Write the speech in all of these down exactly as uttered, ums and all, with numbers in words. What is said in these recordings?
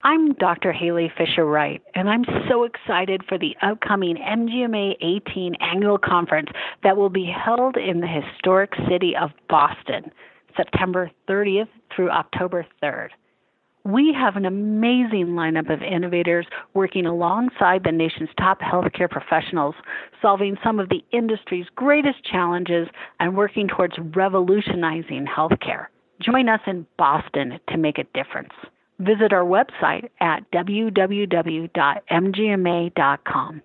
I'm Doctor Haley Fisher-Wright, and I'm so excited for the upcoming M G M A eighteen annual conference that will be held in the historic city of Boston, September thirtieth through October third. We have an amazing lineup of innovators working alongside the nation's top healthcare professionals, solving some of the industry's greatest challenges and working towards revolutionizing healthcare. Join us in Boston to make a difference. Visit our website at w w w dot m g m a dot com.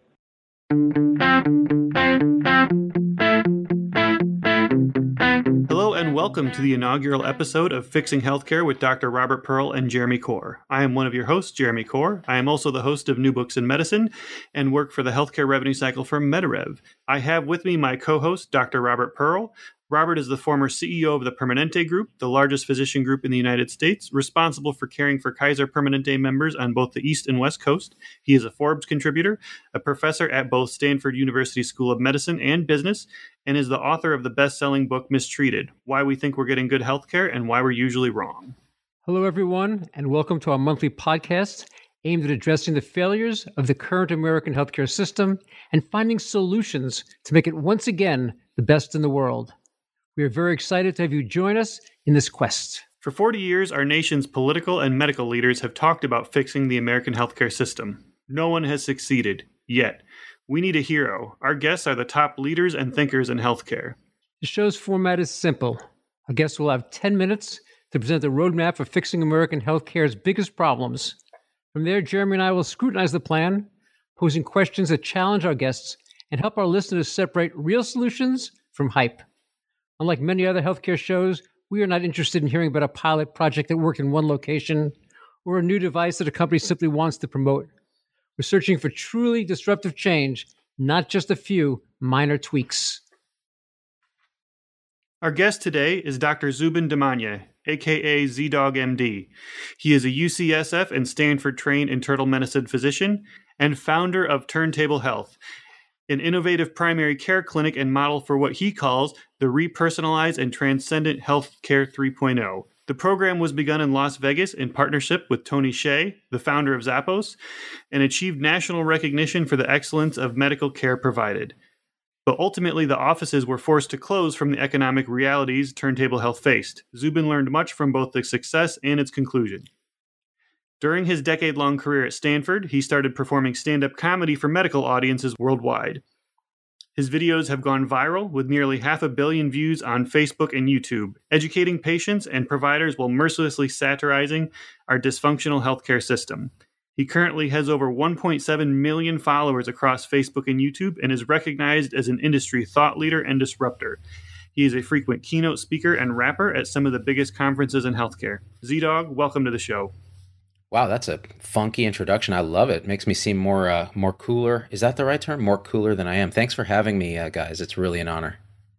Hello and welcome to the inaugural episode of Fixing Healthcare with Doctor Robert Pearl and Jeremy Corr. I am one of your hosts, Jeremy Corr. I am also the host of New Books in Medicine and work for the Healthcare Revenue Cycle for MediRev. I have with me my co-host, Doctor Robert Pearl. Robert is the former C E O of the Permanente Group, the largest physician group in the United States, responsible for caring for Kaiser Permanente members on both the East and West Coast. He is a Forbes contributor, a professor at both Stanford University School of Medicine and Business, and is the author of the best-selling book Mistreated: Why We Think We're Getting Good Healthcare and Why We're Usually Wrong. Hello, everyone, and welcome to our monthly podcast aimed at addressing the failures of the current American healthcare system and finding solutions to make it once again the best in the world. We are very excited to have you join us in this quest. For forty years, our nation's political and medical leaders have talked about fixing the American healthcare system. No one has succeeded, yet. We need a hero. Our guests are the top leaders and thinkers in healthcare. The show's format is simple. Our guests will have ten minutes to present the roadmap for fixing American healthcare's biggest problems. From there, Jeremy and I will scrutinize the plan, posing questions that challenge our guests and help our listeners separate real solutions from hype. Unlike many other healthcare shows, we are not interested in hearing about a pilot project that worked in one location or a new device that a company simply wants to promote. We're searching for truly disruptive change, not just a few minor tweaks. Our guest today is Doctor Zubin Damania, aka Z-Dog M D. He is a U C S F and Stanford-trained internal medicine physician and founder of Turntable Health, an innovative primary care clinic and model for what he calls the Repersonalized and Transcendent Healthcare three point oh. The program was begun in Las Vegas in partnership with Tony Hsieh, the founder of Zappos, and achieved national recognition for the excellence of medical care provided. But ultimately, the offices were forced to close from the economic realities Turntable Health faced. Zubin learned much from both the success and its conclusion. During his decade-long career at Stanford, he started performing stand-up comedy for medical audiences worldwide. His videos have gone viral, with nearly half a billion views on Facebook and YouTube, educating patients and providers while mercilessly satirizing our dysfunctional healthcare system. He currently has over one point seven million followers across Facebook and YouTube and is recognized as an industry thought leader and disruptor. He is a frequent keynote speaker and rapper at some of the biggest conferences in healthcare. Z-Dog, welcome to the show. Wow, that's a funky introduction. I love it. Makes me seem more uh, more cooler. Is that the right term? More cooler than I am. Thanks for having me, uh, guys. It's really an honor.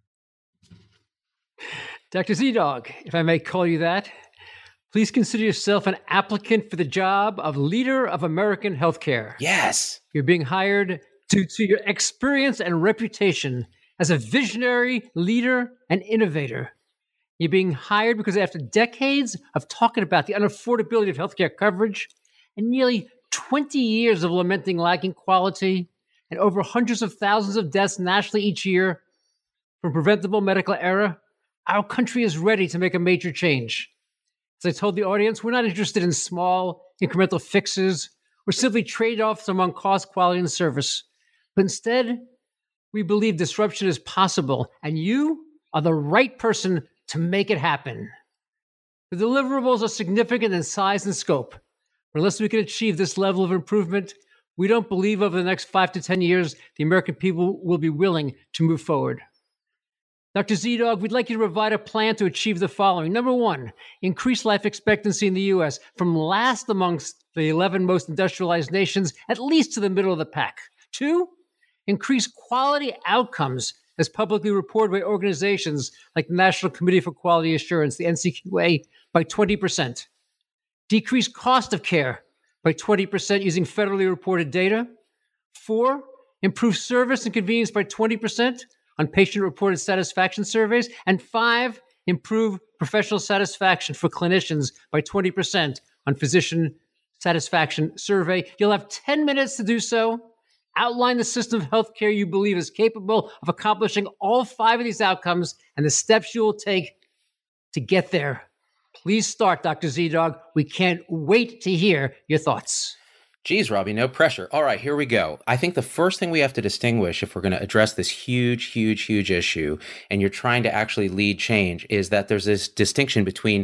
Doctor Z-Dog, if I may call you that, please consider yourself an applicant for the job of leader of American healthcare. Yes. You're being hired due to your experience and reputation as a visionary leader and innovator. You're being hired because after decades of talking about the unaffordability of healthcare coverage and nearly twenty years of lamenting lacking quality and over hundreds of thousands of deaths nationally each year from preventable medical error, our country is ready to make a major change. As I told the audience, we're not interested in small, incremental fixes or simply trade-offs among cost, quality, and service. But instead, we believe disruption is possible, and you are the right person to make it happen. The deliverables are significant in size and scope. But unless we can achieve this level of improvement, we don't believe over the next five to ten years the American people will be willing to move forward. Doctor Z-Dog, we'd like you to provide a plan to achieve the following. Number one, increase life expectancy in the U S from last amongst the eleven most industrialized nations, at least to the middle of the pack. Two, increase quality outcomes as publicly reported by organizations like the National Committee for Quality Assurance, the N C Q A, by twenty percent. Decrease cost of care by twenty percent using federally reported data. Four, improve service and convenience by twenty percent on patient-reported satisfaction surveys. And five, improve professional satisfaction for clinicians by twenty percent on physician satisfaction survey. You'll have ten minutes to do so. Outline the system of healthcare you believe is capable of accomplishing all five of these outcomes and the steps you will take to get there. Please start, Doctor Z-Dog. We can't wait to hear your thoughts. Geez, Robbie, no pressure. All right, here we go. I think the first thing we have to distinguish if we're going to address this huge, huge, huge issue, and you're trying to actually lead change, is that there's this distinction between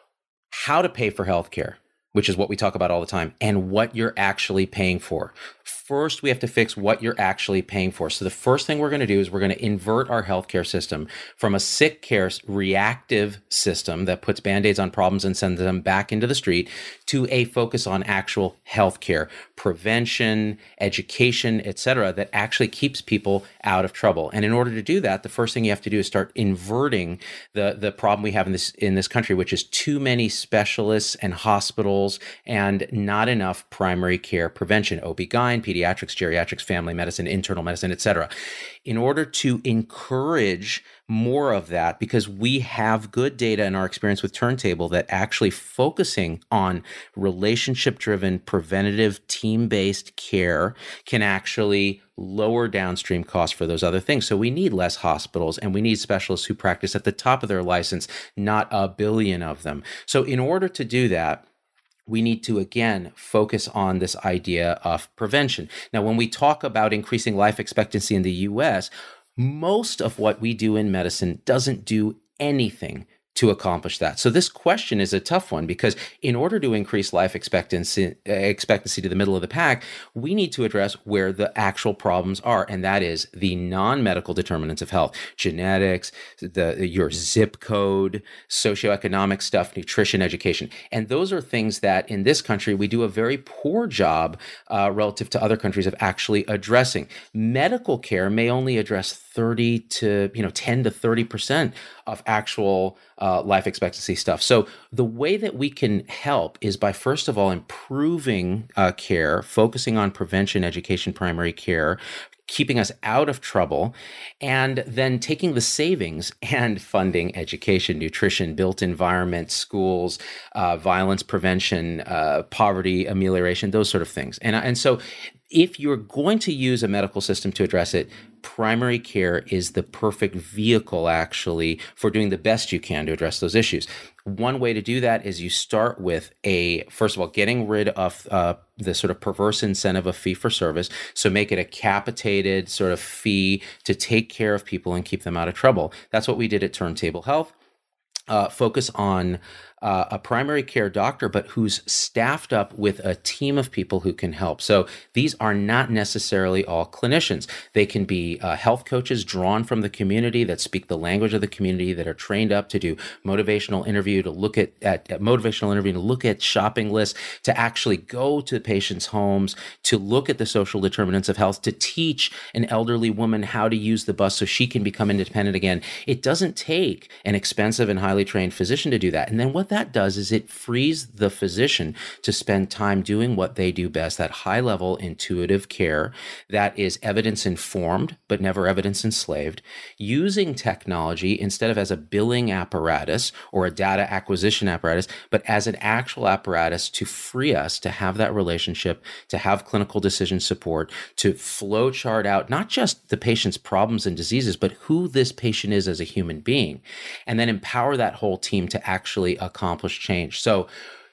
how to pay for healthcare, which is what we talk about all the time, and what you're actually paying for. First, we have to fix what you're actually paying for. So the first thing we're going to do is we're going to invert our healthcare system from a sick care reactive system that puts Band-Aids on problems and sends them back into the street to a focus on actual healthcare, prevention, education, et cetera, that actually keeps people out of trouble. And in order to do that, the first thing you have to do is start inverting the, the problem we have in this, in this country, which is too many specialists and hospitals and not enough primary care prevention, O B G Y N, pediatrics, geriatrics, family medicine, internal medicine, et cetera. In order to encourage more of that, because we have good data in our experience with Turntable that actually focusing on relationship-driven, preventative, team-based care can actually lower downstream costs for those other things. So we need less hospitals and we need specialists who practice at the top of their license, not a billion of them. So in order to do that, we need to, again, focus on this idea of prevention. Now, when we talk about increasing life expectancy in the U S, most of what we do in medicine doesn't do anything to accomplish that. So this question is a tough one because in order to increase life expectancy expectancy to the middle of the pack, we need to address where the actual problems are, and that is the non-medical determinants of health: genetics, the your zip code, socioeconomic stuff, nutrition, education. And those are things that in this country we do a very poor job uh, relative to other countries of actually addressing. Medical care may only address thirty to, you know, ten to thirty percent of actual uh, life expectancy stuff. So the way that we can help is by, first of all, improving uh, care, focusing on prevention, education, primary care, keeping us out of trouble, and then taking the savings and funding education, nutrition, built environment, schools, uh, violence prevention, uh, poverty amelioration, those sort of things. And, and so if you're going to use a medical system to address it, primary care is the perfect vehicle, actually, for doing the best you can to address those issues. One way to do that is you start with a, first of all, getting rid of uh, the sort of perverse incentive of fee for service. So make it a capitated sort of fee to take care of people and keep them out of trouble. That's what we did at Turntable Health. Uh, focus on uh, a primary care doctor, but who's staffed up with a team of people who can help. So these are not necessarily all clinicians. They can be uh, health coaches drawn from the community that speak the language of the community, that are trained up to do motivational interview, to look at, at, at motivational interview, to look at shopping lists, to actually go to patients' homes, to look at the social determinants of health, to teach an elderly woman how to use the bus so she can become independent again. It doesn't take an expensive and highly trained physician to do that. And then what that does is it frees the physician to spend time doing what they do best, that high-level intuitive care that is evidence-informed, but never evidence-enslaved, using technology instead of as a billing apparatus or a data acquisition apparatus, but as an actual apparatus to free us to have that relationship, to have clinical decision support, to flow chart out not just the patient's problems and diseases, but who this patient is as a human being, and then empower that whole team to actually accomplish change. So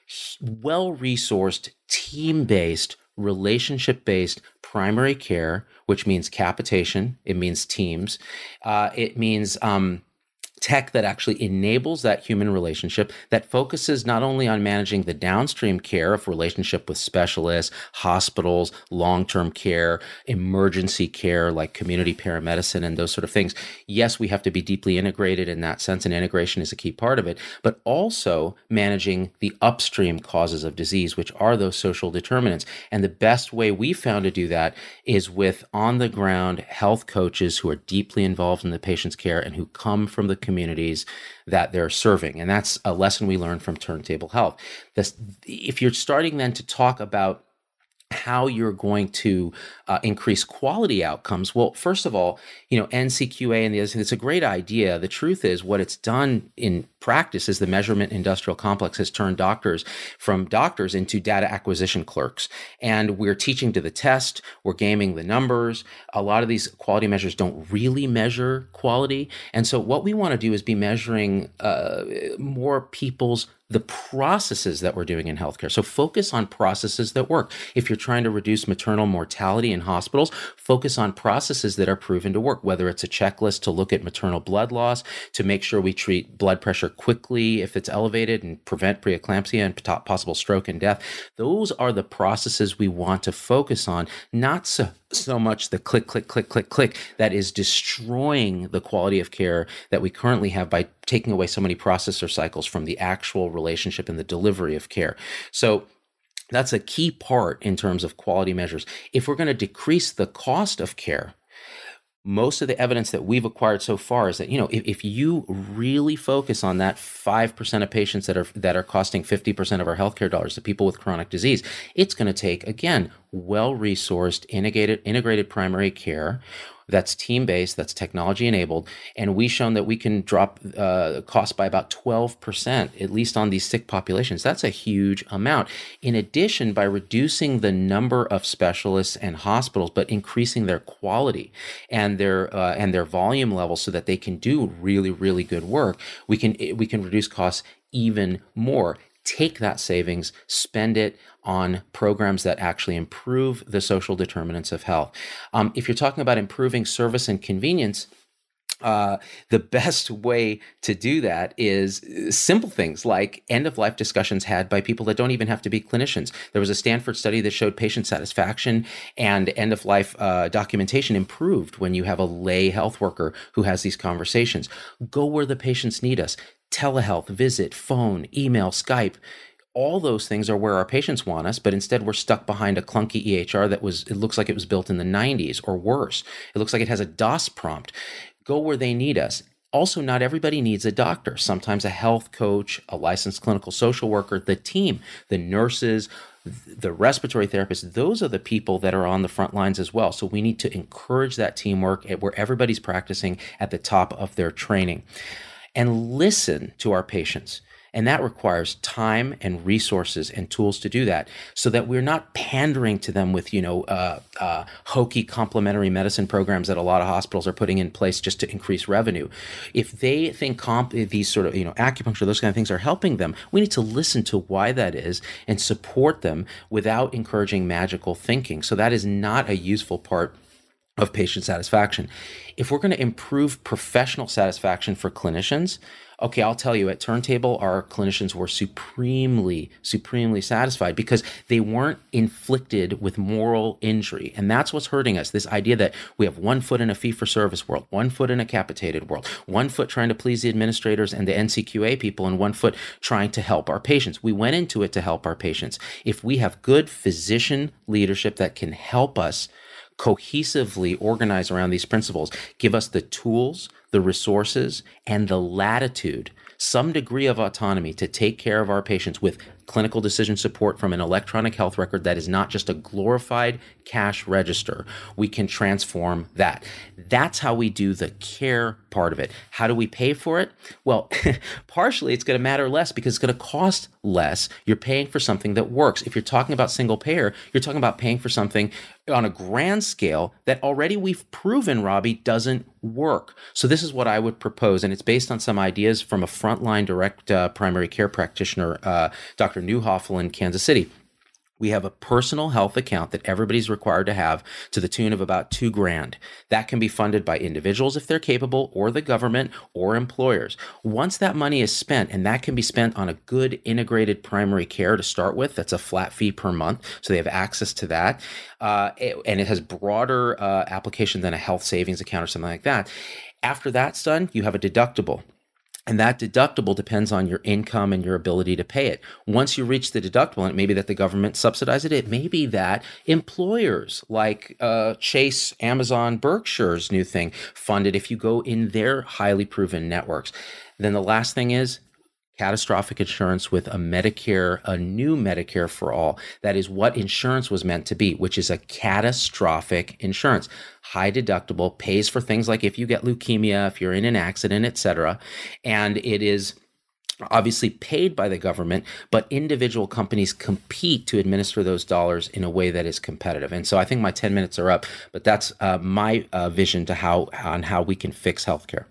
well-resourced, team-based, relationship-based primary care, which means capitation, it means teams, uh, it means um, tech that actually enables that human relationship, that focuses not only on managing the downstream care of relationship with specialists, hospitals, long-term care, emergency care like community paramedicine and those sort of things. Yes, we have to be deeply integrated in that sense, and integration is a key part of it, but also managing the upstream causes of disease, which are those social determinants. And the best way we found to do that is with on-the-ground health coaches who are deeply involved in the patient's care and who come from the community communities that they're serving. And that's a lesson we learned from Turntable Health. This, if you're starting then to talk about how you're going to uh, increase quality outcomes. Well, first of all, you know, N C Q A and the other thing, it's a great idea. The truth is what it's done in practice is the measurement industrial complex has turned doctors from doctors into data acquisition clerks. And we're teaching to the test, we're gaming the numbers. A lot of these quality measures don't really measure quality. And so what we want to do is be measuring uh, more people's the processes that we're doing in healthcare. So focus on processes that work. If you're trying to reduce maternal mortality in hospitals, focus on processes that are proven to work, whether it's a checklist to look at maternal blood loss, to make sure we treat blood pressure quickly if it's elevated and prevent preeclampsia and possible stroke and death. Those are the processes we want to focus on, not so so much the click, click, click, click, click that is destroying the quality of care that we currently have by taking away so many processor cycles from the actual relationship and the delivery of care. So that's a key part in terms of quality measures. If we're going to decrease the cost of care, most of the evidence that we've acquired so far is that, you know, if, if you really focus on that five percent of patients that are that are costing fifty percent of our healthcare dollars, the people with chronic disease, it's going to take, again, well-resourced, integrated, integrated primary care that's team-based, that's technology-enabled, and we've shown that we can drop uh, costs by about twelve percent, at least on these sick populations. That's a huge amount. In addition, by reducing the number of specialists and hospitals, but increasing their quality and their uh, and their volume levels so that they can do really, really good work, we can we can reduce costs even more. Take that savings, spend it on programs that actually improve the social determinants of health. Um, if you're talking about improving service and convenience, uh, the best way to do that is simple things like end-of-life discussions had by people that don't even have to be clinicians. There was a Stanford study that showed patient satisfaction and end-of-life uh, documentation improved when you have a lay health worker who has these conversations. Go where the patients need us. Telehealth, visit, phone, email, Skype. All those things are where our patients want us, but instead we're stuck behind a clunky E H R that was, it looks like it was built in the nineties or worse. It looks like it has a DOS prompt. Go where they need us. Also, not everybody needs a doctor. Sometimes a health coach, a licensed clinical social worker, the team, the nurses, the respiratory therapists, those are the people that are on the front lines as well. So we need to encourage that teamwork where everybody's practicing at the top of their training. And listen to our patients. And that requires time and resources and tools to do that so that we're not pandering to them with, you know, uh, uh, hokey complementary medicine programs that a lot of hospitals are putting in place just to increase revenue. If they think comp- these sort of, you know, acupuncture, those kind of things are helping them, we need to listen to why that is and support them without encouraging magical thinking. So that is not a useful part of patient satisfaction. If we're going to improve professional satisfaction for clinicians, okay, I'll tell you, at Turntable, our clinicians were supremely, supremely satisfied because they weren't inflicted with moral injury. And that's what's hurting us, this idea that we have one foot in a fee-for-service world, one foot in a capitated world, one foot trying to please the administrators and the N C Q A people, and one foot trying to help our patients. We went into it to help our patients. If we have good physician leadership that can help us cohesively organize around these principles, give us the tools, the resources, and the latitude, some degree of autonomy to take care of our patients with clinical decision support from an electronic health record that is not just a glorified cash register, we can transform that. That's how we do the care part of it. How do we pay for it? Well, partially it's going to matter less because it's going to cost less. You're paying for something that works. If you're talking about single payer, you're talking about paying for something on a grand scale that already we've proven, Robbie, doesn't work. So this is what I would propose, and it's based on some ideas from a frontline direct uh, primary care practitioner, uh, Doctor Newhoffel in Kansas City. We have a personal health account that everybody's required to have to the tune of about two grand. That can be funded by individuals if they're capable, or the government, or employers. Once that money is spent, and that can be spent on a good integrated primary care to start with, that's a flat fee per month, so they have access to that. Uh, it, and it has broader uh, application than a health savings account or something like that. After that's done, you have a deductible. And that deductible depends on your income and your ability to pay it. Once you reach the deductible, and it may be that the government subsidizes it, it may be that employers like uh, Chase, Amazon, Berkshire's new thing fund it if you go in their highly proven networks. Then the last thing is, catastrophic insurance with a Medicare, a new Medicare for all. That is what insurance was meant to be, which is a catastrophic insurance. High deductible, pays for things like if you get leukemia, if you're in an accident, et cetera. And it is obviously paid by the government, but individual companies compete to administer those dollars in a way that is competitive. And so I think my ten minutes are up, but that's uh, my uh, vision to how on how we can fix healthcare.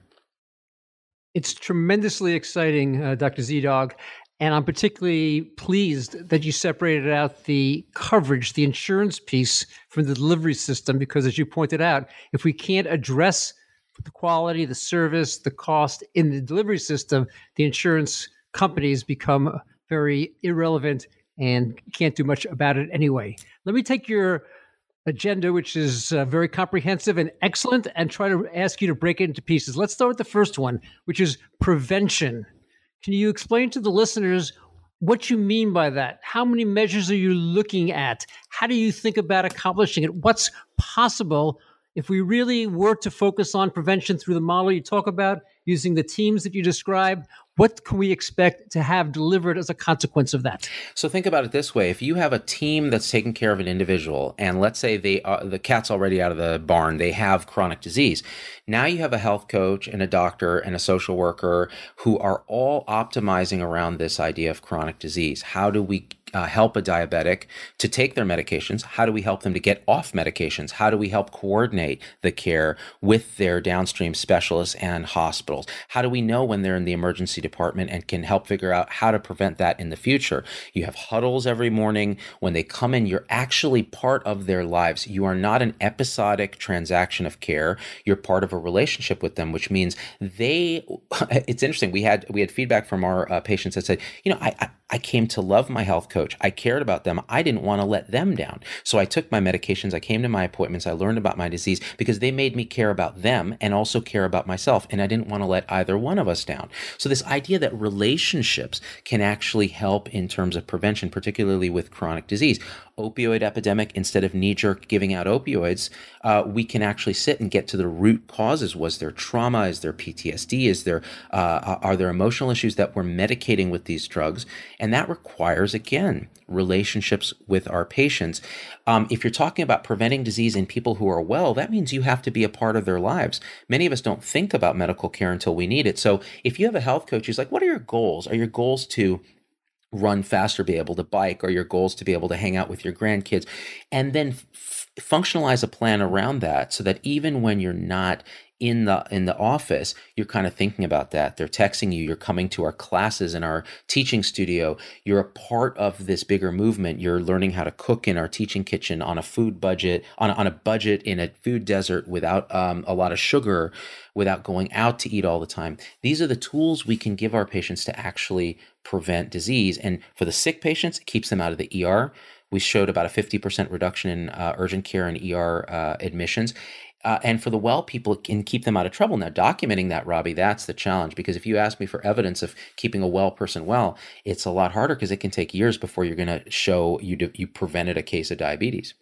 It's tremendously exciting, uh, Doctor Z-Dog, and I'm particularly pleased that you separated out the coverage, the insurance piece from the delivery system, because as you pointed out, if we can't address the quality, the service, the cost in the delivery system, the insurance companies become very irrelevant and can't do much about it anyway. Let me take your agenda, which is uh, very comprehensive and excellent, and try to ask you to break it into pieces. Let's start with the first one, which is prevention. Can you explain to the listeners what you mean by that? How many measures are you looking at? How do you think about accomplishing it? What's possible if we really were to focus on prevention through the model you talk about, using the teams that you describe? What can we expect to have delivered as a consequence of that? So think about it this way. If you have a team that's taking care of an individual, and let's say they are, the cat's already out of the barn, they have chronic disease. Now you have a health coach and a doctor and a social worker who are all optimizing around this idea of chronic disease. How do we Uh, help a diabetic to take their medications? How do we help them to get off medications? How do we help coordinate the care with their downstream specialists and hospitals? How do we know when they're in the emergency department and can help figure out how to prevent that in the future? You have huddles every morning. When they come in, you're actually part of their lives. You are not an episodic transaction of care. You're part of a relationship with them, which means they, it's interesting. We had, we had feedback from our uh, patients that said, you know, I, I I came to love my health coach. I cared about them. I didn't want to let them down. So I took my medications. I came to my appointments. I learned about my disease because they made me care about them and also care about myself. And I didn't want to let either one of us down. So this idea that relationships can actually help in terms of prevention, particularly with chronic disease. Opioid epidemic, instead of knee-jerk giving out opioids, uh, we can actually sit and get to the root causes. Was there trauma? Is there P T S D? Is there uh, are there emotional issues that we're medicating with these drugs? And that requires, again, relationships with our patients. Um, if you're talking about preventing disease in people who are well, that means you have to be a part of their lives. Many of us don't think about medical care until we need it. So if you have a health coach who's like, what are your goals? Are your goals to run faster, be able to bike, or your goals to be able to hang out with your grandkids? And then f- functionalize a plan around that so that even when you're not in the in the office, you're kind of thinking about that. They're texting you, you're coming to our classes in our teaching studio, you're a part of this bigger movement. You're learning how to cook in our teaching kitchen on a food budget, on, on a budget in a food desert without um, a lot of sugar, without going out to eat all the time. These are the tools we can give our patients to actually prevent disease. And for the sick patients, it keeps them out of the E R. We showed about a fifty percent reduction in uh, urgent care and E R uh, admissions. Uh, and for the well people, it can keep them out of trouble. Now, documenting that, Robbie, that's the challenge. Because if you ask me for evidence of keeping a well person well, it's a lot harder because it can take years before you're going to show you do, you prevented a case of diabetes.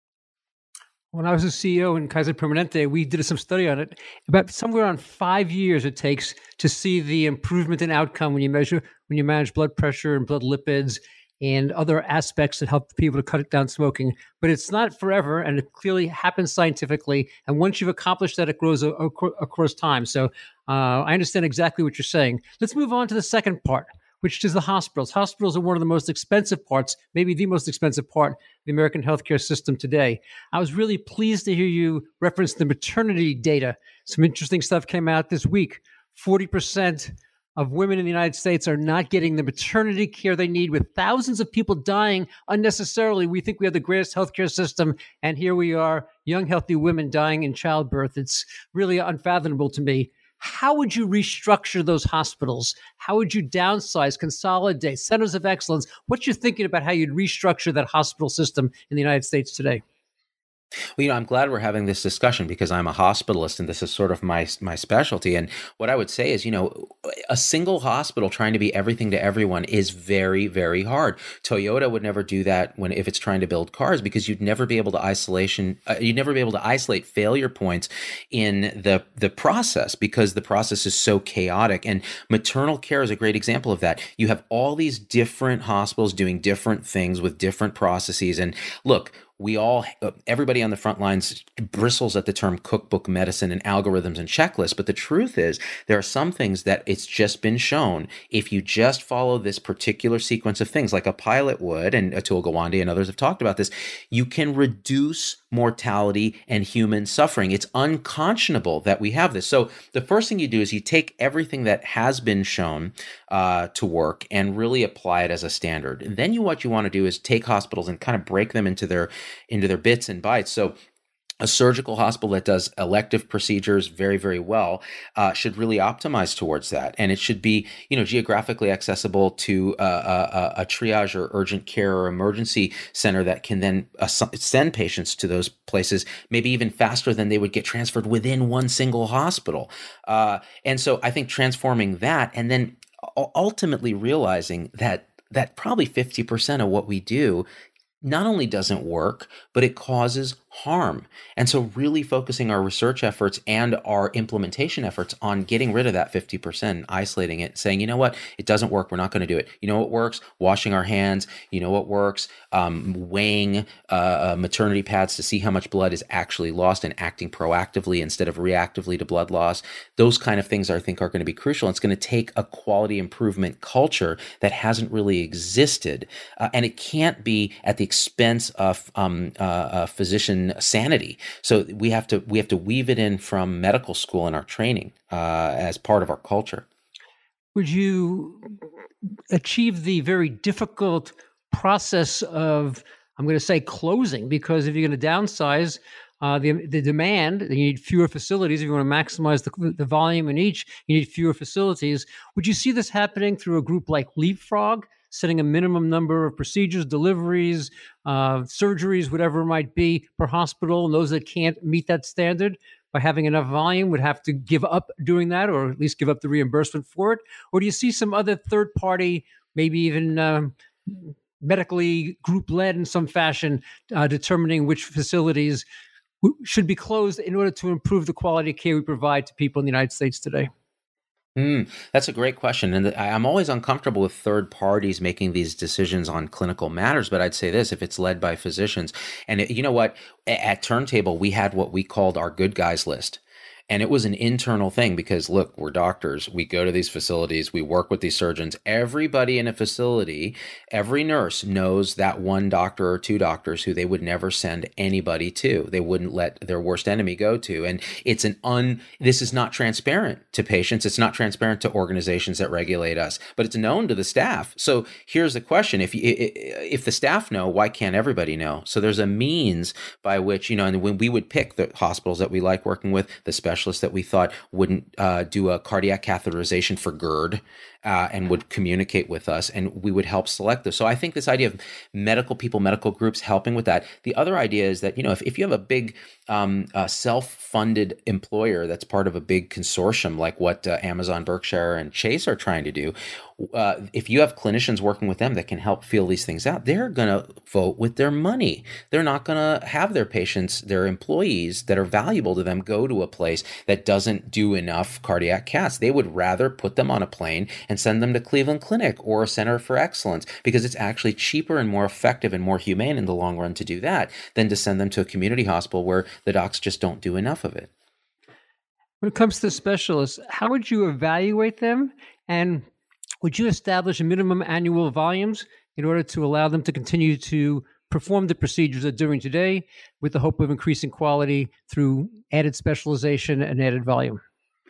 When I was a C E O in Kaiser Permanente, we did some study on it. About somewhere around five years it takes to see the improvement in outcome when you measure, when you manage blood pressure and blood lipids and other aspects that help people to cut down smoking. But it's not forever, and it clearly happens scientifically. And once you've accomplished that, it grows across time. So uh, I understand exactly what you're saying. Let's move on to the second part, which is the hospitals. Hospitals are one of the most expensive parts, maybe the most expensive part of the American healthcare system today. I was really pleased to hear you reference the maternity data. Some interesting stuff came out this week. forty percent of women in the United States are not getting the maternity care they need, with thousands of people dying unnecessarily. We think we have the greatest healthcare system, and here we are, young, healthy women dying in childbirth. It's really unfathomable to me. How would you restructure those hospitals? How would you downsize, consolidate, centers of excellence? What you're thinking about how you'd restructure that hospital system in the United States today? Well, you know, I'm glad we're having this discussion because I'm a hospitalist and this is sort of my my specialty. And what I would say is, you know, a single hospital trying to be everything to everyone is very, very hard. Toyota would never do that when if it's trying to build cars because you'd never be able to isolation. Uh, you'd never be able to isolate failure points in the the process because the process is so chaotic. And maternal care is a great example of that. You have all these different hospitals doing different things with different processes. And look, we all, everybody on the front lines bristles at the term cookbook medicine and algorithms and checklists. But the truth is there are some things that it's just been shown. If you just follow this particular sequence of things like a pilot would, and Atul Gawande and others have talked about this, you can reduce mortality and human suffering. It's unconscionable that we have this. So the first thing you do is you take everything that has been shown uh, to work and really apply it as a standard. And then you, what you want to do is take hospitals and kind of break them into their into their bits and bytes. So a surgical hospital that does elective procedures very, very well uh, should really optimize towards that. And it should be, you know, geographically accessible to uh, a, a triage or urgent care or emergency center that can then uh, send patients to those places, maybe even faster than they would get transferred within one single hospital. Uh, and so I think transforming that and then ultimately realizing that that probably fifty percent of what we do not only doesn't work, but it causes harm. And so really focusing our research efforts and our implementation efforts on getting rid of that fifty percent, isolating it, saying, you know what, it doesn't work. We're not going to do it. You know what works? Washing our hands. You know what works? Um, weighing uh, maternity pads to see how much blood is actually lost and acting proactively instead of reactively to blood loss. Those kind of things I think are going to be crucial. It's going to take a quality improvement culture that hasn't really existed. Uh, and it can't be at the expense of um, uh, uh, physician sanity. So we have to we have to weave it in from medical school in our training uh, as part of our culture. Would you achieve the very difficult process of, I'm going to say, closing? Because if you're going to downsize uh, the the demand, you need fewer facilities. If you want to maximize the, the volume in each, you need fewer facilities. Would you see this happening through a group like Leapfrog, setting a minimum number of procedures, deliveries, uh, surgeries, whatever it might be per hospital, and those that can't meet that standard by having enough volume would have to give up doing that, or at least give up the reimbursement for it? Or do you see some other third party, maybe even um, medically group-led in some fashion, uh, determining which facilities w- should be closed in order to improve the quality of care we provide to people in the United States today? Mm, that's a great question. And I'm always uncomfortable with third parties making these decisions on clinical matters. But I'd say this, if it's led by physicians, and it, you know what, at Turntable, we had what we called our good guys list. And it was an internal thing because, look, we're doctors. We go to these facilities. We work with these surgeons. Everybody in a facility, every nurse knows that one doctor or two doctors who they would never send anybody to. They wouldn't let their worst enemy go to. And it's an un, this is not transparent to patients. It's not transparent to organizations that regulate us, but it's known to the staff. So here's the question. If, if the staff know, why can't everybody know? So there's a means by which, you know, and when we would pick the hospitals that we like working with, the special that we thought wouldn't uh, do a cardiac catheterization for GERD uh, and would communicate with us, and we would help select those. So I think this idea of medical people, medical groups helping with that. The other idea is that, you know, if, if you have a big um, uh, self-funded employer that's part of a big consortium like what uh, Amazon, Berkshire, and Chase are trying to do, uh, if you have clinicians working with them that can help feel these things out, they're going to vote with their money. They're not going to have their patients, their employees that are valuable to them, go to a place that doesn't do enough cardiac caths. They would rather put them on a plane and send them to Cleveland Clinic or a Center for Excellence because it's actually cheaper and more effective and more humane in the long run to do that than to send them to a community hospital where the docs just don't do enough of it. When it comes to specialists, how would you evaluate them? And would you establish minimum annual volumes in order to allow them to continue to perform the procedures they're doing today with the hope of increasing quality through added specialization and added volume?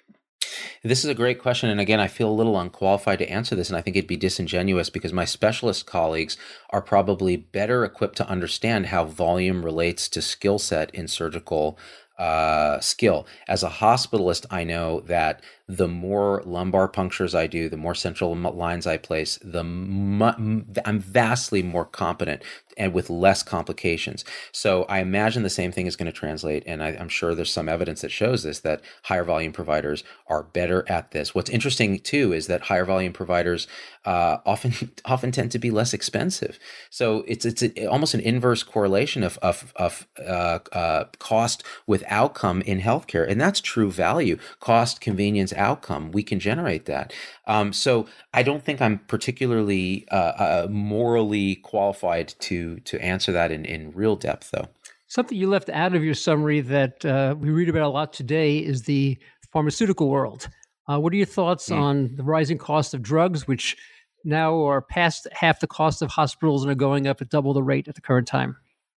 This is a great question. And again, I feel a little unqualified to answer this. And I think it'd be disingenuous because my specialist colleagues are probably better equipped to understand how volume relates to skill set in surgical uh, skill. As a hospitalist, I know that the more lumbar punctures I do, the more central lines I place, the mu- I'm vastly more competent and with less complications. So I imagine the same thing is going to translate, and I, I'm sure there's some evidence that shows this, that higher volume providers are better at this. What's interesting too is that higher volume providers uh, often often tend to be less expensive. So it's it's a, almost an inverse correlation of of, of uh, uh, cost with outcome in healthcare, and that's true value, cost, convenience, outcome. We can generate that. Um, so I don't think I'm particularly uh, uh, morally qualified to to answer that in, in real depth, though. Something you left out of your summary that uh, we read about a lot today is the pharmaceutical world. Uh, what are your thoughts mm. on the rising cost of drugs, which now are past half the cost of hospitals and are going up at double the rate at the current time?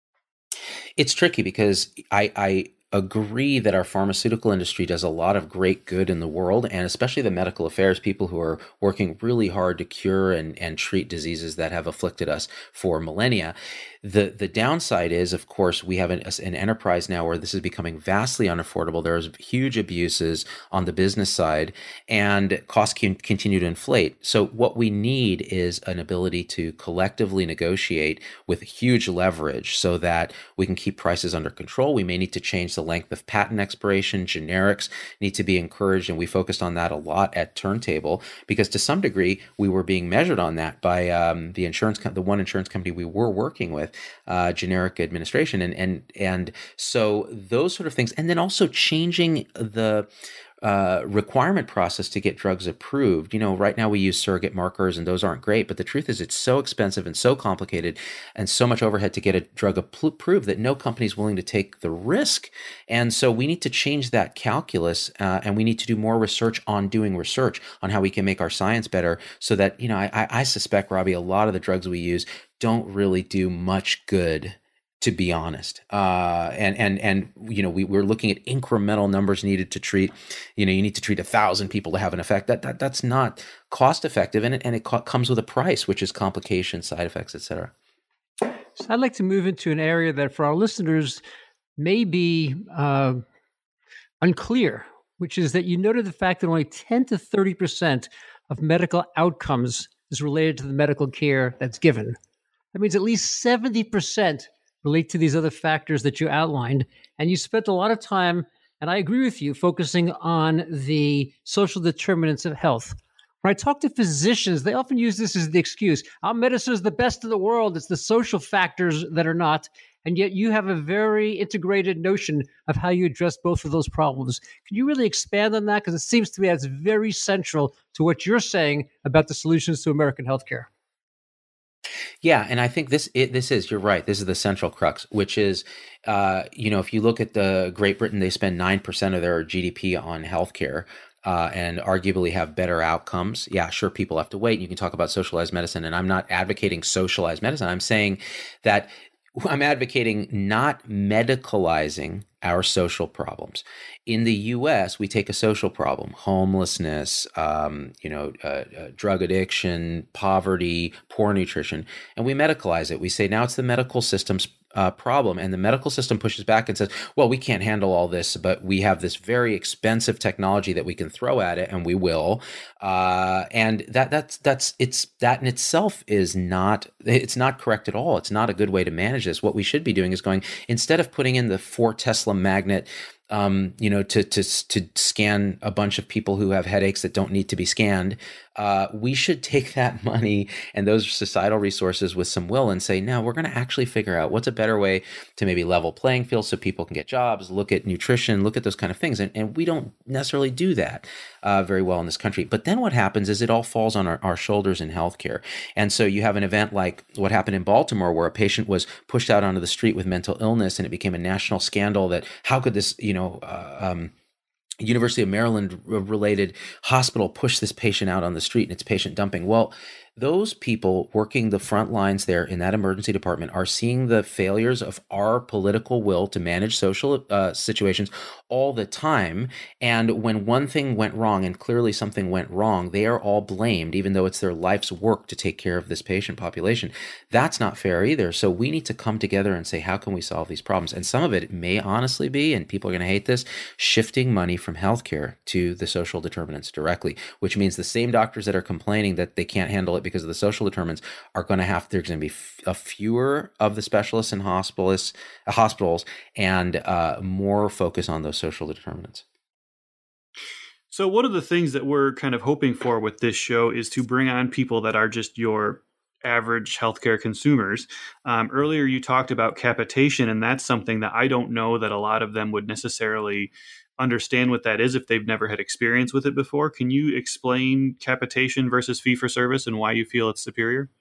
It's tricky because I, I agree that our pharmaceutical industry does a lot of great good in the world, and especially the medical affairs people who are working really hard to cure and, and treat diseases that have afflicted us for millennia. The the downside is, of course, we have an, an enterprise now where this is becoming vastly unaffordable. There's huge abuses on the business side, and costs can continue to inflate. So what we need is an ability to collectively negotiate with huge leverage so that we can keep prices under control. We may need to change the length of patent expiration. Generics need to be encouraged, and we focused on that a lot at Turntable because to some degree we were being measured on that by um, the insurance, co- the one insurance company we were working with. Uh, generic administration. And, and, and so those sort of things. And then also changing the uh, requirement process to get drugs approved. You know, right now we use surrogate markers and those aren't great, but the truth is it's so expensive and so complicated and so much overhead to get a drug approved that no company is willing to take the risk. And so we need to change that calculus uh, and we need to do more research on doing research on how we can make our science better so that, you know, I, I suspect, Robbie, a lot of the drugs we use don't really do much good, to be honest. Uh, and and and you know, we, we're looking at incremental numbers needed to treat. You know, you need to treat a thousand people to have an effect. That that that's not cost effective, and it and it co- comes with a price, which is complications, side effects, et cetera. So I'd like to move into an area that for our listeners may be uh, unclear, which is that you noted the fact that only ten to thirty percent of medical outcomes is related to the medical care that's given. That means at least seventy percent relate to these other factors that you outlined. And you spent a lot of time, and I agree with you, focusing on the social determinants of health. When I talk to physicians, they often use this as the excuse. Our medicine is the best in the world. It's the social factors that are not. And yet you have a very integrated notion of how you address both of those problems. Can you really expand on that? Because it seems to me that's very central to what you're saying about the solutions to American healthcare. Yeah, and I think this it, this is, you're right, this is the central crux, which is, uh, you know, if you look at the Great Britain, they spend nine percent of their G D P on healthcare uh, and arguably have better outcomes. Yeah, sure, people have to wait. You can talk about socialized medicine, and I'm not advocating socialized medicine. I'm saying that I'm advocating not medicalizing our social problems. In the U S, we take a social problem, homelessness, um, you know, uh, uh, drug addiction, poverty, poor nutrition, and we medicalize it. We say now it's the medical system's uh, problem, and the medical system pushes back and says, well, we can't handle all this, but we have this very expensive technology that we can throw at it, and we will. Uh, and that that's that's it's that in itself is not it's not correct at all. It's not a good way to manage this. What we should be doing is going, instead of putting in the four Tesla magnet, um, you know, to to to scan a bunch of people who have headaches that don't need to be scanned, uh, we should take that money and those societal resources with some will and say, no, we're going to actually figure out what's a better way to maybe level playing field so people can get jobs, look at nutrition, look at those kind of things. And, and we don't necessarily do that uh, very well in this country. But then what happens is it all falls on our, our shoulders in healthcare. And so you have an event like what happened in Baltimore, where a patient was pushed out onto the street with mental illness, and it became a national scandal that how could this, you know, uh, um, University of Maryland related hospital push this patient out on the street, and it's patient dumping. Well, those people working the front lines there in that emergency department are seeing the failures of our political will to manage social uh, situations all the time. And when one thing went wrong, and clearly something went wrong, they are all blamed, even though it's their life's work to take care of this patient population. That's not fair either. So we need to come together and say, how can we solve these problems? And some of it may honestly be, and people are going to hate this, shifting money from healthcare to the social determinants directly, which means the same doctors that are complaining that they can't handle it because of the social determinants are going to have, there's going to be f- a fewer of the specialists and hospitalists, uh, hospitals and uh, more focus on those social determinants. So one of the things that we're kind of hoping for with this show is to bring on people that are just your average healthcare consumers. Um, earlier, you talked about capitation, and that's something that I don't know that a lot of them would necessarily understand what that is if they've never had experience with it before. Can you explain capitation versus fee-for-service and why you feel it's superior?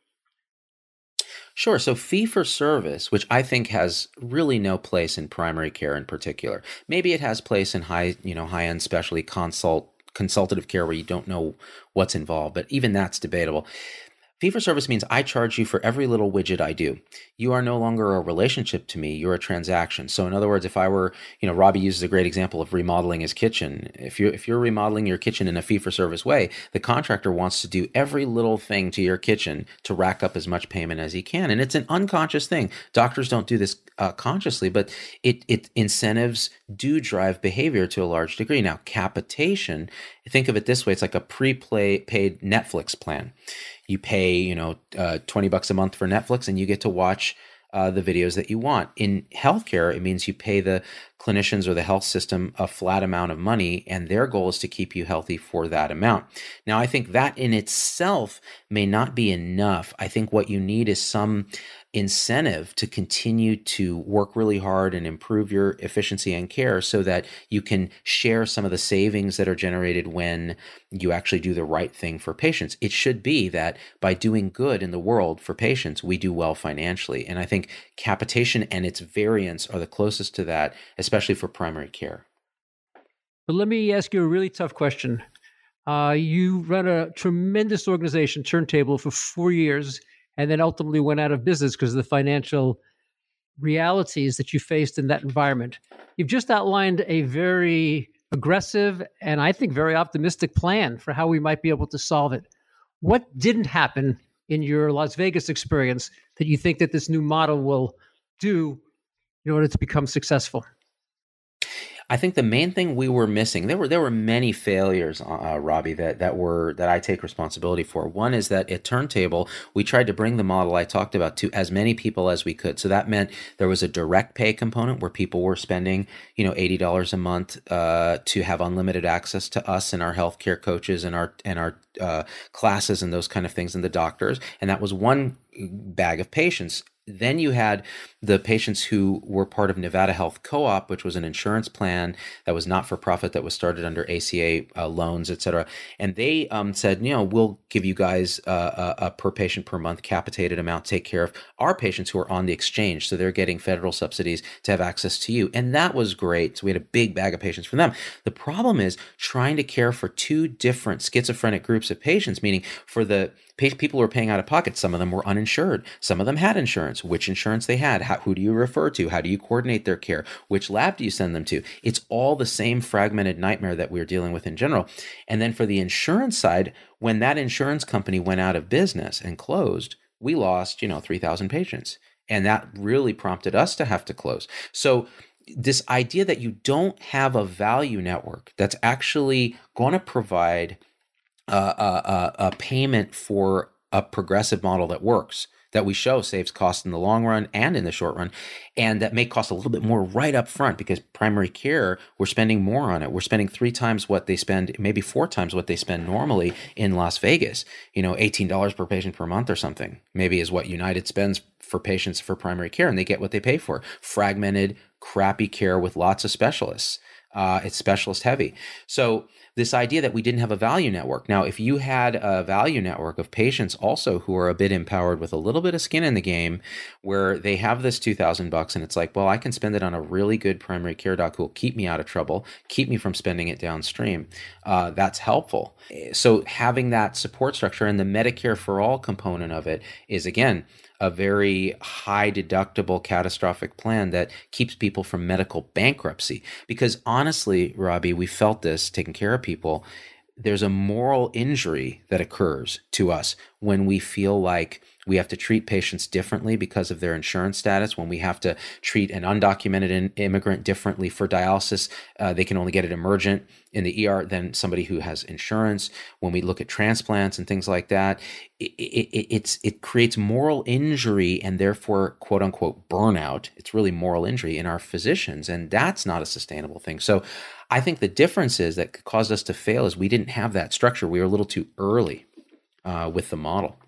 Sure. So fee-for-service, which I think has really no place in primary care in particular. Maybe it has place in high, you know, high-end specialty consult consultative care where you don't know what's involved, but even that's debatable. Fee-for-service means I charge you for every little widget I do. You are no longer a relationship to me, you're a transaction. So in other words, if I were, you know, Robbie uses a great example of remodeling his kitchen. If you're, if you're remodeling your kitchen in a fee-for-service way, the contractor wants to do every little thing to your kitchen to rack up as much payment as he can. And it's an unconscious thing. Doctors don't do this uh, consciously, but it, it incentives do drive behavior to a large degree. Now, capitation, think of it this way, it's like a pre-paid Netflix plan. You pay, you know, uh, twenty bucks a month for Netflix and you get to watch uh, the videos that you want. In healthcare, it means you pay the clinicians or the health system a flat amount of money, and their goal is to keep you healthy for that amount. Now, I think that in itself may not be enough. I think what you need is some incentive to continue to work really hard and improve your efficiency and care so that you can share some of the savings that are generated when you actually do the right thing for patients. It should be that by doing good in the world for patients, we do well financially. And I think capitation and its variants are the closest to that, especially for primary care. But let me ask you a really tough question. Uh, you run a tremendous organization, Turntable, for four years, and then ultimately went out of business because of the financial realities that you faced in that environment. You've just outlined a very aggressive and I think very optimistic plan for how we might be able to solve it. What didn't happen in your Las Vegas experience that you think that this new model will do in order to become successful? I think the main thing we were missing, there were there were many failures, uh, Robbie, that that were that I take responsibility for. One is that at Turntable, we tried to bring the model I talked about to as many people as we could. So that meant there was a direct pay component where people were spending, you know, eighty dollars a month uh, to have unlimited access to us and our healthcare coaches and our and our uh, classes and those kind of things and the doctors. And that was one bag of patients. Then you had the patients who were part of Nevada Health Co-op, which was an insurance plan that was not for profit, that was started under A C A uh, loans, et cetera. And they um, said, you know, we'll give you guys uh, a, a per patient per month capitated amount, take care of our patients who are on the exchange. So they're getting federal subsidies to have access to you. And that was great. So we had a big bag of patients for them. The problem is trying to care for two different schizophrenic groups of patients, meaning for the people who were paying out of pocket, some of them were uninsured. Some of them had insurance. Which insurance they had? How, who do you refer to? How do you coordinate their care? Which lab do you send them to? It's all the same fragmented nightmare that we're dealing with in general. And then for the insurance side, when that insurance company went out of business and closed, we lost, you know, three thousand patients. And that really prompted us to have to close. So this idea that you don't have a value network that's actually going to provide Uh, a, a payment for a progressive model that works, that we show saves costs in the long run and in the short run, and that may cost a little bit more right up front because primary care, we're spending more on it. We're spending three times what they spend, maybe four times what they spend normally in Las Vegas. You know, eighteen dollars per patient per month or something, maybe is what United spends for patients for primary care, and they get what they pay for. Fragmented, crappy care with lots of specialists. Uh, it's specialist heavy. So this idea that we didn't have a value network. Now, if you had a value network of patients also who are a bit empowered with a little bit of skin in the game, where they have this two thousand bucks and it's like, well, I can spend it on a really good primary care doc who will keep me out of trouble, keep me from spending it downstream. Uh, that's helpful. So having that support structure, and the Medicare for all component of it is, again, a very high deductible catastrophic plan that keeps people from medical bankruptcy. Because honestly, Robbie, we felt this taking care of people. There's a moral injury that occurs to us when we feel like we have to treat patients differently because of their insurance status, when we have to treat an undocumented in- immigrant differently for dialysis. Uh, they can only get it emergent in the E R than somebody who has insurance. When we look at transplants and things like that, it, it, it's, it creates moral injury and therefore, quote unquote, burnout. It's really moral injury in our physicians, and that's not a sustainable thing. So I think the difference is that caused us to fail is we didn't have that structure. We were a little too early uh, with the model.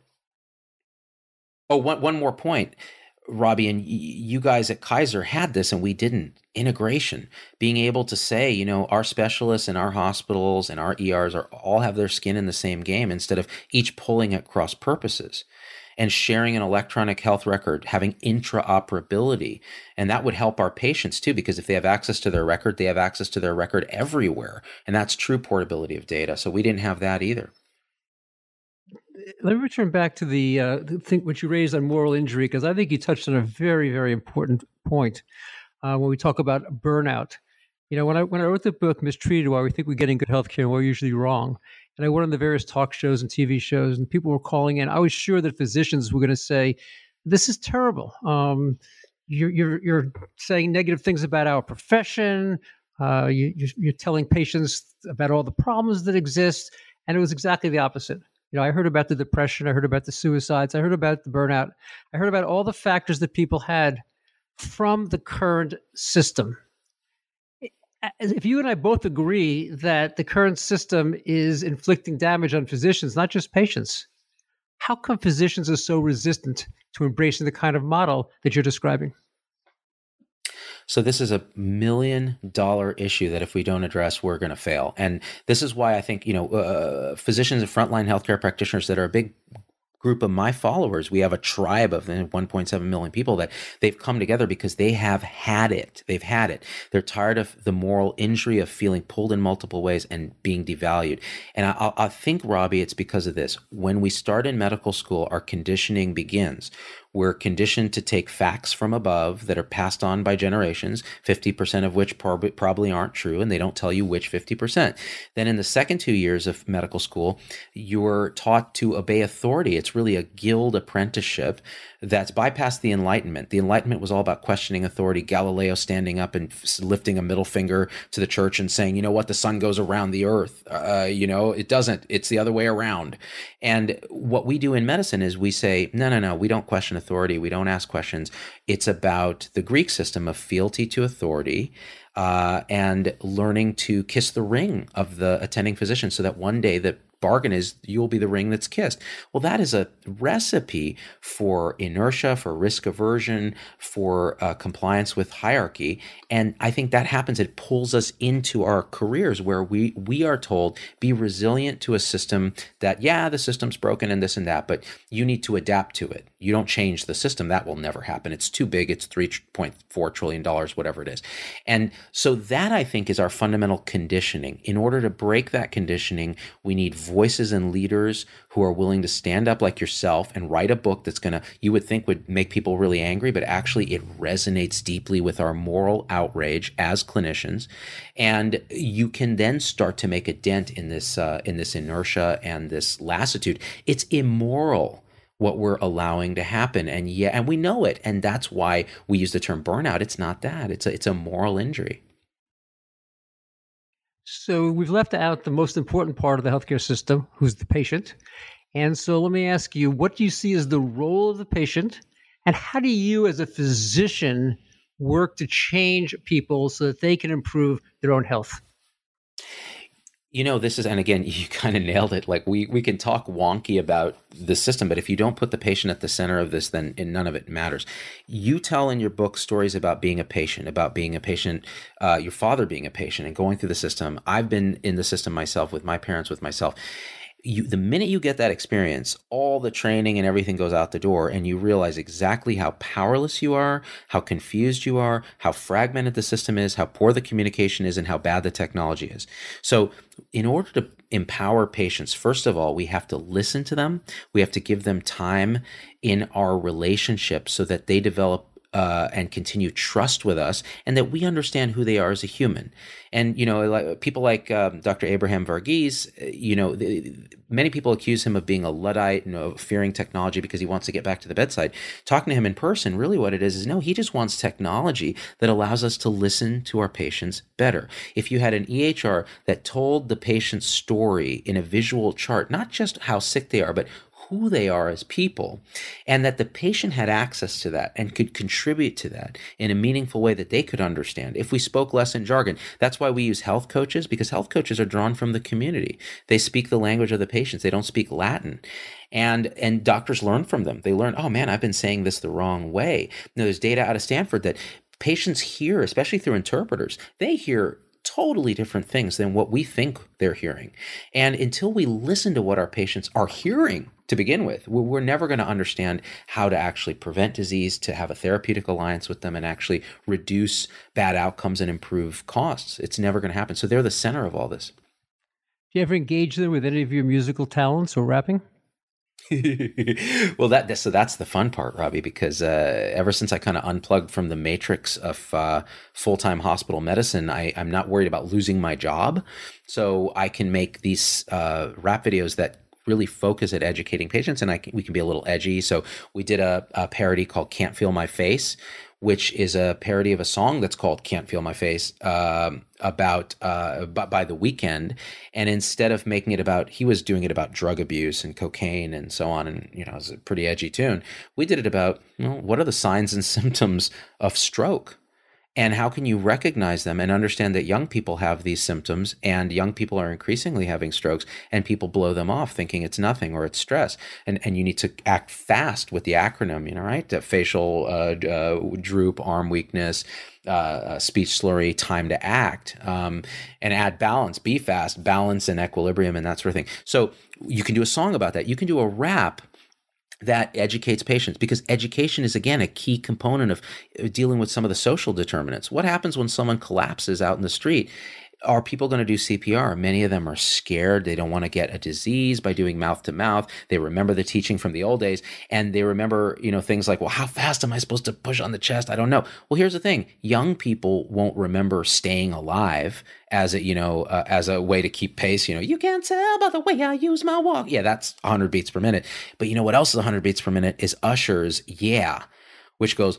Oh, one, one more point, Robbie, and y- you guys at Kaiser had this and we didn't. Integration, being able to say, you know, our specialists and our hospitals and our E Rs are all have their skin in the same game instead of each pulling at cross purposes, and sharing an electronic health record, having intraoperability. And that would help our patients too, because if they have access to their record, they have access to their record everywhere. And that's true portability of data. So we didn't have that either. Let me return back to the uh, thing which you raised on moral injury, because I think you touched on a very, very important point uh, when we talk about burnout. You know, when I when I wrote the book Mistreated, Why We Think We're Getting Good Healthcare and We're Usually Wrong, and I went on the various talk shows and T V shows, and people were calling in, I was sure that physicians were going to say, "This is terrible. Um, you're you're you're saying negative things about our profession. Uh, you, you're, you're telling patients about all the problems that exist," and it was exactly the opposite. You know, I heard about the depression, I heard about the suicides, I heard about the burnout, I heard about all the factors that people had from the current system. If you and I both agree that the current system is inflicting damage on physicians, not just patients, how come physicians are so resistant to embracing the kind of model that you're describing? So this is a million dollar issue that if we don't address, we're going to fail. And this is why I think, you know, uh, physicians and frontline healthcare practitioners that are a big group of my followers, we have a tribe of one point seven million people that they've come together because they have had it. They've had it. They're tired of the moral injury of feeling pulled in multiple ways and being devalued. And I, I think, Robbie, it's because of this. When we start in medical school, our conditioning begins. We're conditioned to take facts from above that are passed on by generations, fifty percent of which prob- probably aren't true, and they don't tell you which fifty percent. Then in the second two years of medical school, you're taught to obey authority. It's really a guild apprenticeship that's bypassed the Enlightenment. The Enlightenment was all about questioning authority. Galileo standing up and lifting a middle finger to the church and saying, you know what, the sun goes around the earth. Uh, you know, it doesn't. It's the other way around. And what we do in medicine is we say, no, no, no, we don't question authority. We don't ask questions. It's about the Greek system of fealty to authority uh, and learning to kiss the ring of the attending physician so that one day the bargain is you'll be the ring that's kissed. Well, that is a recipe for inertia, for risk aversion, for uh, compliance with hierarchy. And I think that happens. It pulls us into our careers where we, we are told, be resilient to a system that, yeah, the system's broken and this and that, but you need to adapt to it. You don't change the system. That will never happen. It's too big. It's three point four trillion dollars, whatever it is. And so that, I think, is our fundamental conditioning. In order to break that conditioning, we need voices and leaders who are willing to stand up like yourself and write a book that's going to, you would think would make people really angry, but actually it resonates deeply with our moral outrage as clinicians. And you can then start to make a dent in this, uh, in this inertia and this lassitude. It's immoral what we're allowing to happen. And yeah, and we know it. And that's why we use the term burnout. It's not that. It's a, it's a moral injury. So we've left out the most important part of the healthcare system, who's the patient. And so let me ask you, what do you see as the role of the patient? And how do you as a physician work to change people so that they can improve their own health? You know, this is, and again, you kind of nailed it. Like we, we can talk wonky about the system, but if you don't put the patient at the center of this, then none of it matters. You tell in your book stories about being a patient, about being a patient, uh, your father being a patient and going through the system. I've been in the system myself with my parents, with myself. You, the minute you get that experience, all the training and everything goes out the door, and you realize exactly how powerless you are, how confused you are, how fragmented the system is, how poor the communication is, and how bad the technology is. So in order to empower patients, first of all, we have to listen to them. We have to give them time in our relationship so that they develop Uh, and continue trust with us, and that we understand who they are as a human. And, you know, like, people like um, Doctor Abraham Varghese, you know, the, many people accuse him of being a Luddite, you know, fearing technology because he wants to get back to the bedside. Talking to him in person, really what it is, is no, he just wants technology that allows us to listen to our patients better. If you had an E H R that told the patient's story in a visual chart, not just how sick they are, but who they are as people, and that the patient had access to that and could contribute to that in a meaningful way that they could understand. If we spoke less in jargon, that's why we use health coaches, because health coaches are drawn from the community. They speak the language of the patients. They don't speak Latin. And and doctors learn from them. They learn, oh man, I've been saying this the wrong way. You know, there's data out of Stanford that patients hear, especially through interpreters, they hear totally different things than what we think they're hearing. And until we listen to what our patients are hearing to begin with, we're never going to understand how to actually prevent disease, to have a therapeutic alliance with them, and actually reduce bad outcomes and improve costs. It's never going to happen. So they're the center of all this. Do you ever engage them with any of your musical talents or rapping? Well, that so that's the fun part, Robbie, because uh, ever since I kind of unplugged from the matrix of uh, full-time hospital medicine, I, I'm not worried about losing my job. So I can make these uh, rap videos that really focus at educating patients, and I can, we can be a little edgy. So we did a, a parody called Can't Feel My Face, which is a parody of a song that's called Can't Feel My Face, um, about uh, by The Weeknd. And instead of making it about, he was doing it about drug abuse and cocaine and so on, and you know, it was a pretty edgy tune. We did it about, you know, what are the signs and symptoms of stroke? And how can you recognize them and understand that young people have these symptoms, and young people are increasingly having strokes, and people blow them off thinking it's nothing or it's stress. And and you need to act fast with the acronym, you know, right? Uh, facial uh, uh, droop, arm weakness, uh, speech slurry, time to act, um, and add balance, be fast, balance and equilibrium and that sort of thing. So you can do a song about that. You can do a rap that educates patients, because education is, again, a key component of dealing with some of the social determinants. What happens when someone collapses out in the street? Are people going to do C P R? Many of them are scared. They don't want to get a disease by doing mouth to mouth. They remember the teaching from the old days, and they remember, you know, things like, well, how fast am I supposed to push on the chest? I don't know. Well, here's the thing. Young people won't remember staying alive as a, you know, uh, as a way to keep pace. You know, you can't tell by the way I use my walk. Yeah, that's one hundred beats per minute. But you know what else is one hundred beats per minute is Usher's Yeah, which goes,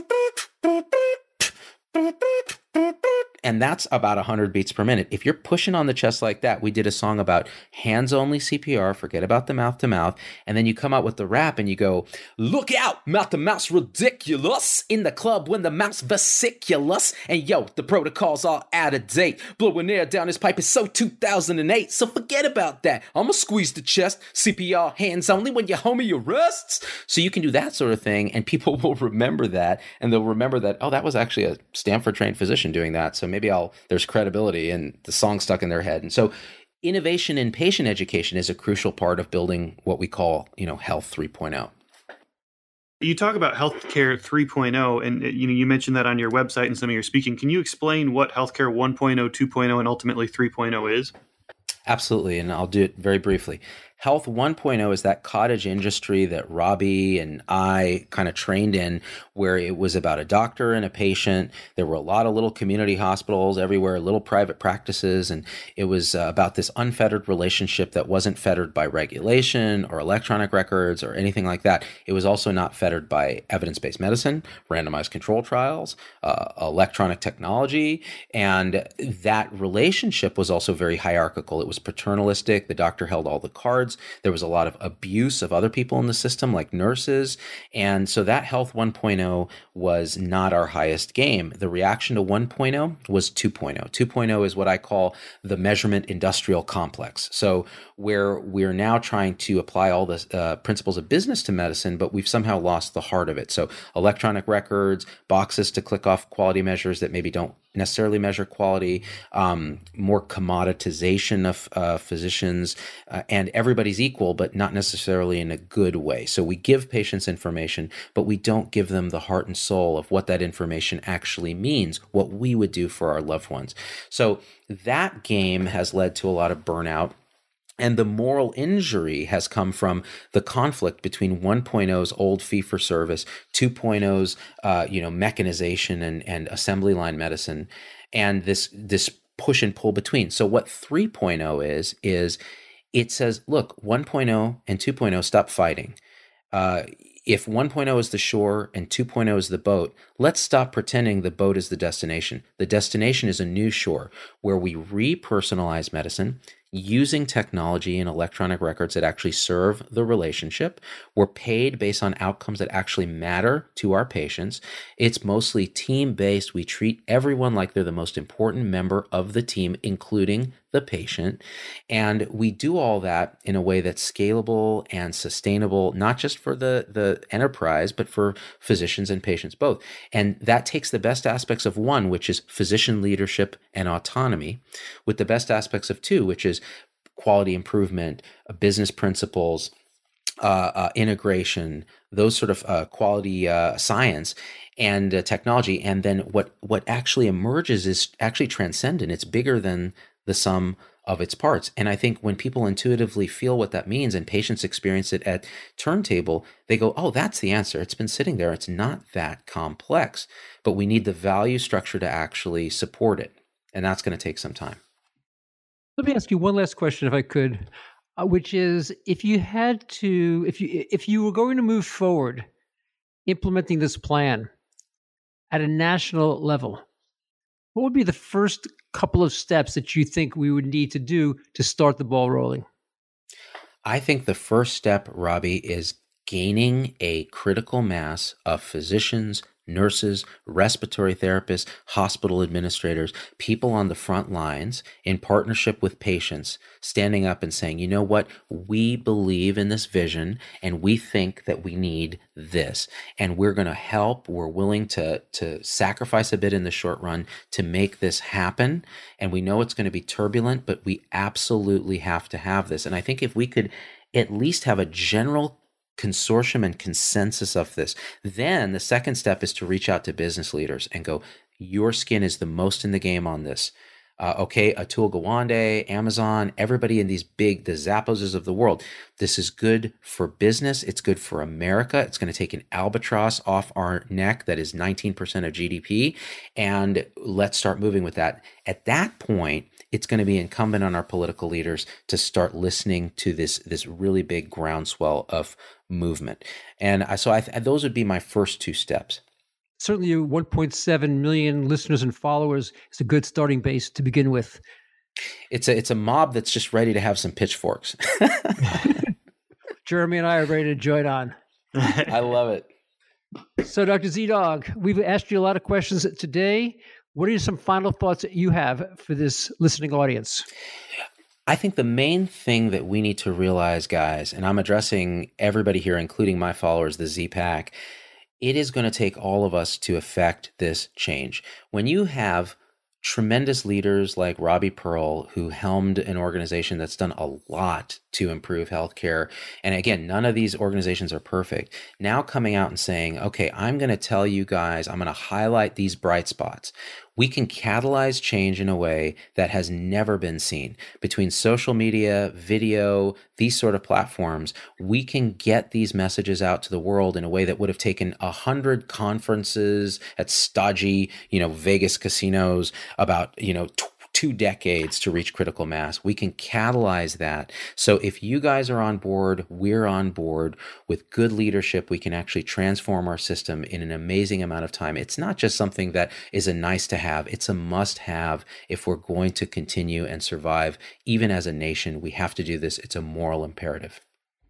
and that's about one hundred beats per minute. If you're pushing on the chest like that, we did a song about hands-only C P R, forget about the mouth-to-mouth, and then you come out with the rap and you go, look out, mouth-to-mouth's ridiculous, in the club when the mouth's vesiculous, and yo, the protocols are out of date, blowing air down his pipe is so two thousand eight, so forget about that, I'ma squeeze the chest, C P R hands-only when your homie arrests. So you can do that sort of thing, and people will remember that, and they'll remember that, oh, that was actually a Stanford-trained physician doing that, so maybe I'll, there's credibility and the song stuck in their head. And so innovation in patient education is a crucial part of building what we call, you know, Health three point oh. You talk about Healthcare three point oh, and you know, you mentioned that on your website and some of your speaking. Can you explain what Healthcare one point oh, two point oh, and ultimately three point oh is? Absolutely, and I'll do it very briefly. Health one point oh is that cottage industry that Robbie and I kind of trained in, where it was about a doctor and a patient. There were a lot of little community hospitals everywhere, little private practices, and it was uh, about this unfettered relationship that wasn't fettered by regulation or electronic records or anything like that. It was also not fettered by evidence-based medicine, randomized control trials, uh, electronic technology, and that relationship was also very hierarchical. It was paternalistic. The doctor held all the cards records. There was a lot of abuse of other people in the system, like nurses. And so that Health one point oh was not our highest game. The reaction to one point oh was two point oh. two point oh is what I call the measurement industrial complex. So where we're now trying to apply all the uh, principles of business to medicine, but we've somehow lost the heart of it. So electronic records, boxes to click off quality measures that maybe don't necessarily measure quality, um, more commoditization of uh, physicians, uh, and everybody's equal, but not necessarily in a good way. So we give patients information, but we don't give them the heart and soul of what that information actually means, what we would do for our loved ones. So that game has led to a lot of burnout. And the moral injury has come from the conflict between one point oh's old fee-for-service, two point oh's uh, you know, mechanization and, and assembly line medicine, and this this push and pull between. So what three point oh is, is it says, look, one point oh and two point oh stop fighting. Uh, if one point oh is the shore and two point oh is the boat, let's stop pretending the boat is the destination. The destination is a new shore where we repersonalize medicine using technology and electronic records that actually serve the relationship. We're paid based on outcomes that actually matter to our patients. It's mostly team-based. We treat everyone like they're the most important member of the team, including the patient. And we do all that in a way that's scalable and sustainable, not just for the, the enterprise, but for physicians and patients both. And that takes the best aspects of one, which is physician leadership and autonomy, with the best aspects of two, which is quality improvement, uh, business principles, uh, uh, integration, those sort of uh, quality uh, science and uh, technology. And then what, what actually emerges is actually transcendent. It's bigger than the sum of its parts. And I think when people intuitively feel what that means and patients experience it at turntable, they go, oh, that's the answer. It's been sitting there. It's not that complex, but we need the value structure to actually support it. And that's going to take some time. Let me ask you one last question, if I could, uh, which is, if you had to, if you if you were going to move forward implementing this plan at a national level, what would be the first couple of steps that you think we would need to do to start the ball rolling? I think the first step, Robbie, is gaining a critical mass of physicians, nurses, respiratory therapists, hospital administrators, people on the front lines in partnership with patients, standing up and saying, you know what, we believe in this vision and we think that we need this. And we're going to help. We're willing to, to sacrifice a bit in the short run to make this happen. And we know it's going to be turbulent, but we absolutely have to have this. And I think if we could at least have a general consortium and consensus of this, then the second step is to reach out to business leaders and go, your skin is the most in the game on this. Uh, okay, Atul Gawande, Amazon, everybody in these big, the Zapposes of the world. This is good for business. It's good for America. It's going to take an albatross off our neck that is nineteen percent of G D P. And let's start moving with that. At that point, it's going to be incumbent on our political leaders to start listening to this, this really big groundswell of movement. And I, so I, those would be my first two steps. Certainly, your one point seven million listeners and followers is a good starting base to begin with. It's a it's a mob that's just ready to have some pitchforks. Jeremy and I are ready to join on. I love it. So, Doctor Z-Dog, we've asked you a lot of questions today. What are some final thoughts that you have for this listening audience? I think the main thing that we need to realize, guys, and I'm addressing everybody here, including my followers, the Z-Pack, it is going to take all of us to affect this change. When you have tremendous leaders like Robbie Pearl, who helmed an organization that's done a lot to improve healthcare, and again, none of these organizations are perfect, now coming out and saying, okay, I'm going to tell you guys, I'm going to highlight these bright spots. We can catalyze change in a way that has never been seen. Between social media, video, these sort of platforms, we can get these messages out to the world in a way that would have taken a hundred conferences at stodgy, you know, Vegas casinos about, you know, two decades to reach critical mass. We can catalyze that. So if you guys are on board, we're on board. With good leadership, we can actually transform our system in an amazing amount of time. It's not just something that is a nice to have. It's a must have if we're going to continue and survive. Even as a nation, we have to do this. It's a moral imperative.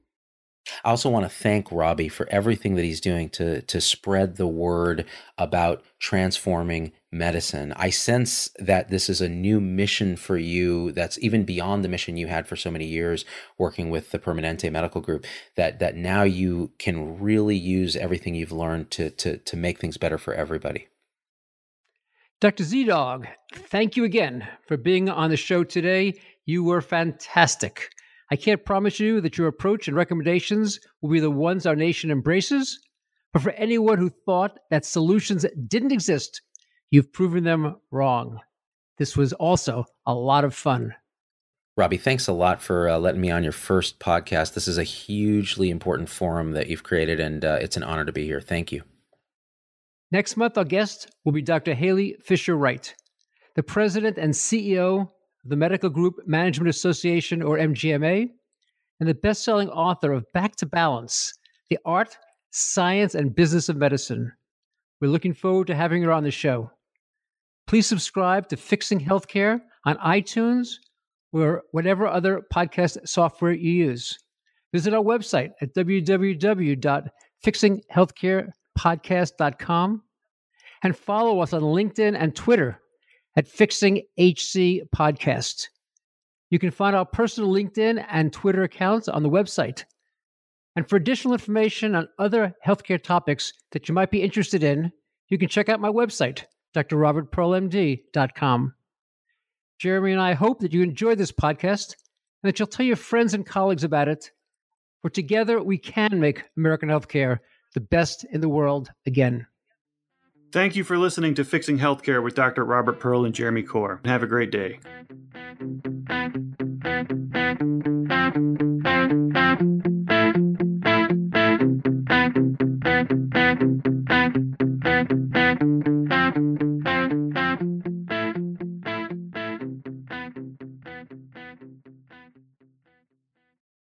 I also want to thank Robbie for everything that he's doing to, to spread the word about transforming medicine. I sense that this is a new mission for you that's even beyond the mission you had for so many years working with the Permanente Medical Group, that that now you can really use everything you've learned to, to, to make things better for everybody. Doctor Z-Dog, thank you again for being on the show today. You were fantastic. I can't promise you that your approach and recommendations will be the ones our nation embraces, but for anyone who thought that solutions didn't exist, you've proven them wrong. This was also a lot of fun. Robbie, thanks a lot for uh, letting me on your first podcast. This is a hugely important forum that you've created, and uh, it's an honor to be here. Thank you. Next month, our guest will be Doctor Haley Fisher-Wright, the president and C E O the Medical Group Management Association, or M G M A, and the best-selling author of Back to Balance, The Art, Science, and Business of Medicine. We're looking forward to having her on the show. Please subscribe to Fixing Healthcare on iTunes or whatever other podcast software you use. Visit our website at w w w dot fixing healthcare podcast dot com and follow us on LinkedIn and Twitter at Fixing H C Podcast. You can find our personal LinkedIn and Twitter accounts on the website. And for additional information on other healthcare topics that you might be interested in, you can check out my website, d r robert pearl m d dot com. Jeremy and I hope that you enjoyed this podcast and that you'll tell your friends and colleagues about it, for together we can make American healthcare the best in the world again. Thank you for listening to Fixing Healthcare with Doctor Robert Pearl and Jeremy Corr. Have a great day.